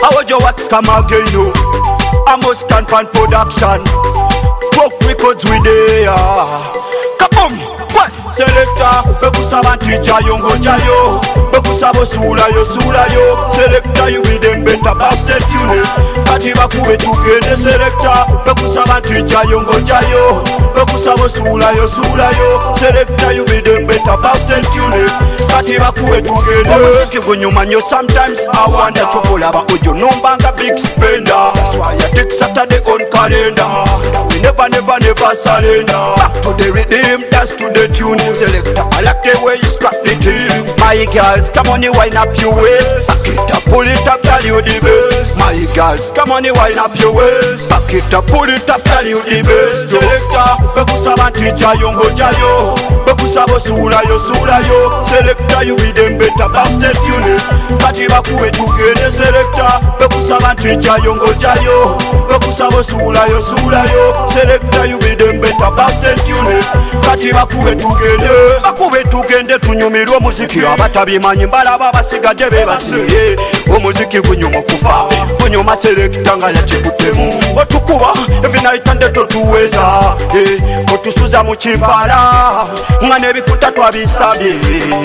How would your wax come again, no? I must stand for production. Folk records with there. Kaboom! What? Selector, bekusaba nticha yongo jayo. Bekusaba sula yo. Selector, you be them better bastard tune. Kati bakube tugende selector. Bekusaba nticha yongo jayo. Bekusaba sula yo. Selector, you be them better bastard tune. Kati bakube tugende. Omuziki gunyuma nyo sometimes I wonder. Chokolaba ojo nombanga big spender. That's why I take Saturday on calendar. We never surrender. Back to the rhythm, dance to the tune. Selector, I like the way you strap the tune. My girls, come on, you wind up your waist. Back it up, pull it up, tell you the best. My girls, come on, you wind up your waist. Back it up, pull it up, tell you the best. Selector, bekusaba nticha yongo jayo. Bekusaba sula yo. Selector, you be them better bastard tune. Kati bakube tugende selector. Bekusaba nticha yongo jayo. Bekusaba sula yo. Selector, you be them better bastard tune. Kati bakube tugende tunyumirwa muziki abatabimanyi mbalaba basigadde bebasiye omuziki gunyuma kufa gunyuma selector nga yakikutemu otukuba every night and totuweza otusuza mu kibala nga nebikuta twabisabye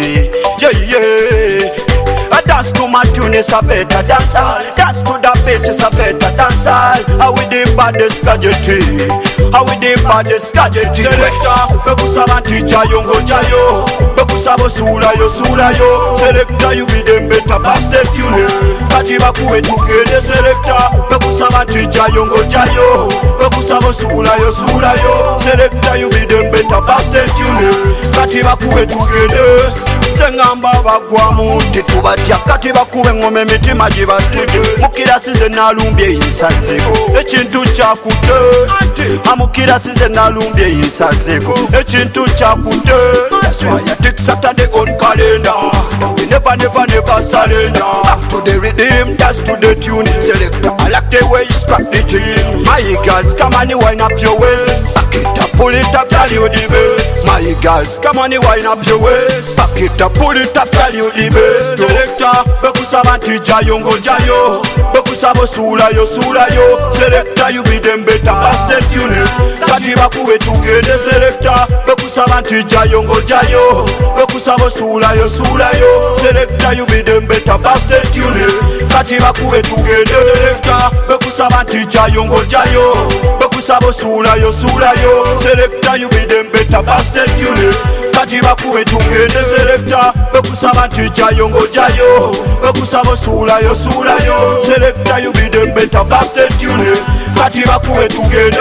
dance to my tune is a better dancer. Dance to the beat is a better dancer. How we the baddest gadgety? How we the baddest gadgety? Selector, bekusaba nticha yongo jayo. Bekusaba sula yo. Selector, you be them better bastard tune. Kati bakube tugende selector. Bekusaba nticha yongo jayo. Bekusaba sula yo. Selector, you be them better bastard tune. Kati bakube tugende. Sengamba bagwamu tetubatya kati bakube ngome mitima gibazige mukirasi ze nalumbye yisazeko ekintu kyakute amukirasi ze nalumbye yisazeko ekintu kyakute. That's why I take Saturday on calendar. We never surrender. Back to the rhythm, dance to the tune. Selector, I like the way you strap the tune. My girls, come on, you wind up your waist. Back it up, pull it up, tell you the best. My girls, come on, you wind up your waist. Back it up, pull it up, tell you the best. Selector, bekusaba nticha yongo jayo. Bekusaba sula yo. Selector, you be them better bastard tune. Kati bakube tugende selector. Bekusaba nticha yongo jayo. Bekusaba sula yo. Selector, you be them better bastard tune. Kati bakube tugende selector. Bekusaba nticha yongo jayo. Bekusaba sula yo. Selector, you be them better bastard tune. Kati bakube tugende selector. Bekusaba nticha yongo jayo. Bekusaba sula yo. Selector, you be them better bastard tune. Kati bakube tugende.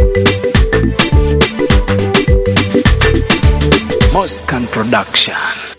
Moscan Production.